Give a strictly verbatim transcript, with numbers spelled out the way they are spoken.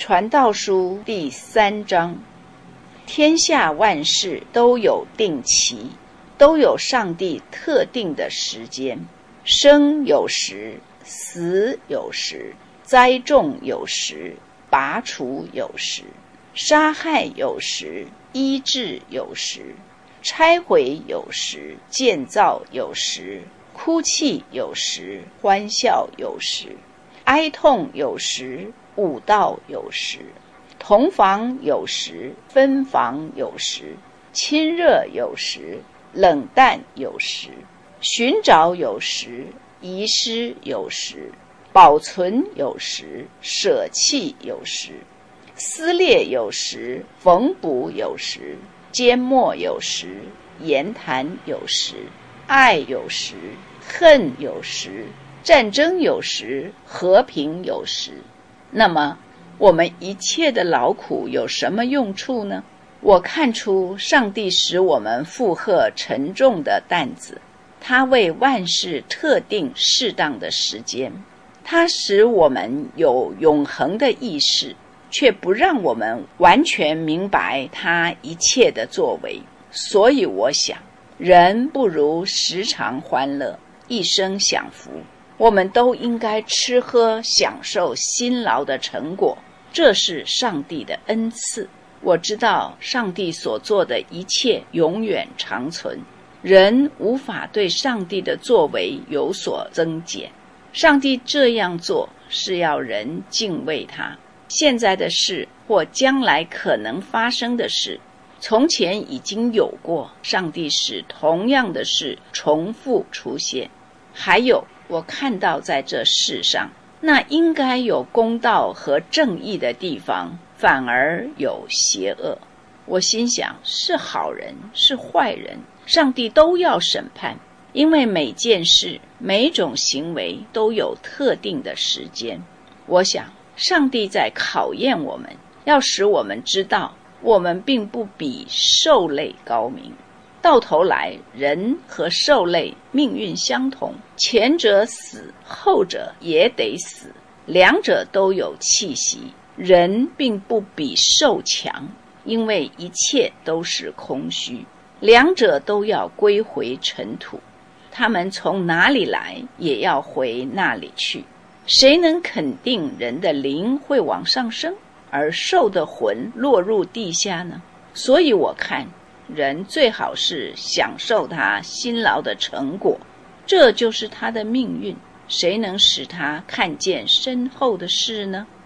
传道书第三章，天下万事都有定期，都有上帝特定的时间。生有时，死有时，栽种有时，拔除有时，杀害有时，医治有时，拆毁有时，建造有时，哭泣有时，欢笑有时，哀痛有时，舞蹈有时，同房有时，分房有时，亲热有时，冷淡有时，寻找有时，遗失有时，保存有时，舍弃有时，撕裂有时，缝补有时，缄默有时，言谈有时，爱有时，恨有时，战争有时，和平有时。那么我们一切的劳苦有什么用处呢？我看出上帝使我们负荷沉重的担子，他为万事特定适当的时间，他使我们有永恒的意识，却不让我们完全明白他一切的作为。所以我想，人不如时常欢乐，一生享福。我们都应该吃喝享受辛劳的成果，这是上帝的恩赐。我知道上帝所做的一切永远长存，人无法对上帝的作为有所增减。上帝这样做是要人敬畏他。现在的事或将来可能发生的事，从前已经有过，上帝使同样的事重复出现。还有，我看到在这世上，那应该有公道和正义的地方，反而有邪恶。我心想，是好人是坏人，上帝都要审判，因为每件事每种行为都有特定的时间。我想上帝在考验我们，要使我们知道我们并不比兽类高明。到头来，人和兽类命运相同，前者死，后者也得死，两者都有气息。人并不比兽强，因为一切都是空虚，两者都要归回尘土，他们从哪里来，也要回那里去。谁能肯定人的灵会往上升，而兽的魂落入地下呢？所以我看人最好是享受他辛劳的成果，这就是他的命运。谁能使他看见身后的事呢？